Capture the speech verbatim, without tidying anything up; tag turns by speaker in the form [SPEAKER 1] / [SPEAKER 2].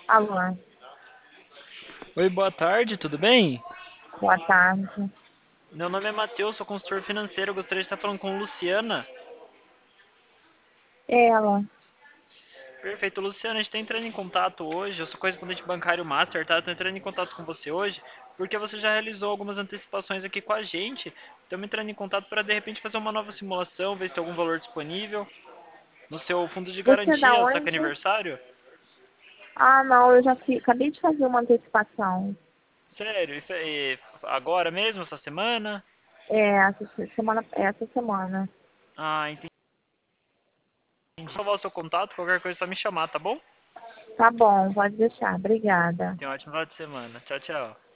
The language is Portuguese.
[SPEAKER 1] Alô,
[SPEAKER 2] Oi, boa tarde, tudo bem?
[SPEAKER 1] boa tarde.
[SPEAKER 2] Meu nome é Matheus, sou consultor financeiro. Eu gostaria de estar falando com Luciana.
[SPEAKER 1] Ela,
[SPEAKER 2] Perfeito, Luciana, a gente está entrando em contato hoje. Eu sou correspondente bancário Master, tá? Estou entrando em contato com você hoje porque você já realizou algumas antecipações aqui com a gente. Estamos entrando em contato para de repente fazer uma nova simulação, ver se tem algum valor disponível no seu fundo de
[SPEAKER 1] você é da
[SPEAKER 2] garantia. Está com
[SPEAKER 1] onde?
[SPEAKER 2] aniversário?
[SPEAKER 1] Ah, não, eu já fi- acabei de fazer uma antecipação.
[SPEAKER 2] Sério? Isso é agora mesmo, essa semana?
[SPEAKER 1] É, essa se- semana, essa semana.
[SPEAKER 2] Ah, entendi. Vou salvar o seu contato, qualquer coisa é só me chamar, tá bom?
[SPEAKER 1] Tá bom, pode deixar. Obrigada.
[SPEAKER 2] Tenha um ótimo final de semana. Tchau, tchau.